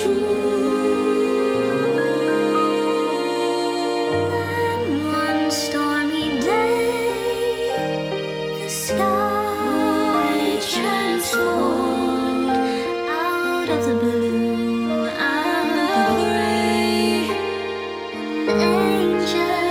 One stormy day, the sky transformed out of the blue and the gray. An angel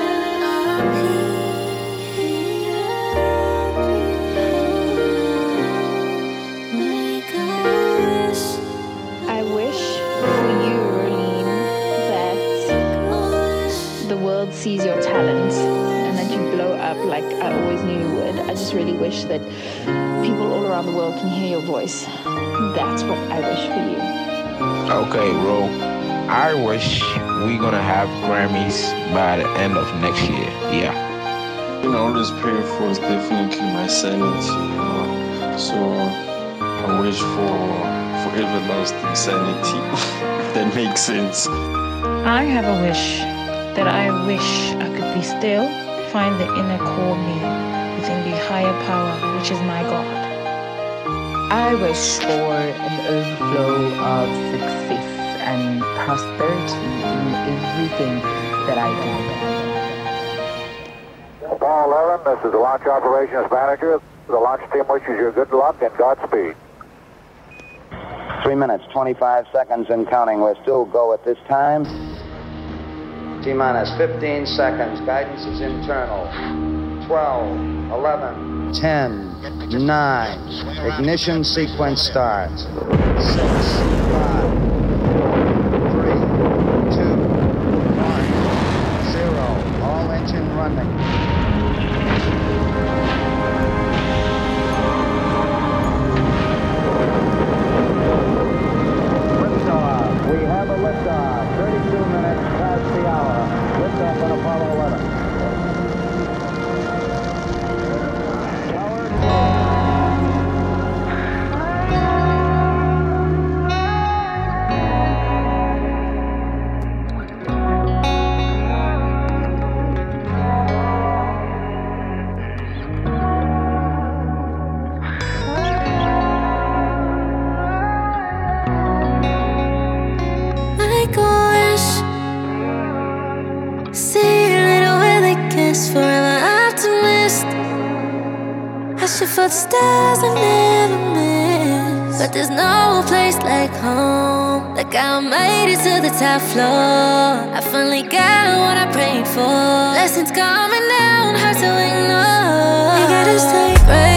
appeared. Make a wish. I wish for you, Rolene, that the world sees your talent and that you blow up like I always knew you would. I just really wish that people all around the world can hear your voice. That's what I wish for you. Okay, Ro. I wish we're gonna have Grammys by the end of next year. Yeah. You know, all this praying for is definitely my sanity, you know. So I wish for everlasting sanity, if that makes sense. I have a wish that I wish I could be still, find the inner core me within the higher power, which is my God. I wish for an overflow of success and prosperity in everything that I do. Paul 11, this is the Launch Operations Manager. The launch team wishes you good luck and Godspeed. 3 minutes, 25 seconds and counting. We're still go at this time. T-minus 15 seconds. Guidance is internal. 12, 11, 10, 9. Ignition sequence starts. 6, 5, 4, 3, 2, 1, 0. All engine running. We have a liftoff, 32 minutes past the hour. Liftoff on Apollo 11. Make a wish. See a little where they kiss. Forever optimist. I shoot for the stars I never miss. But there's no place like home. Like I made it to the top floor. I finally got what I prayed for. Blessings coming down, hard to ignore. You gotta stay great.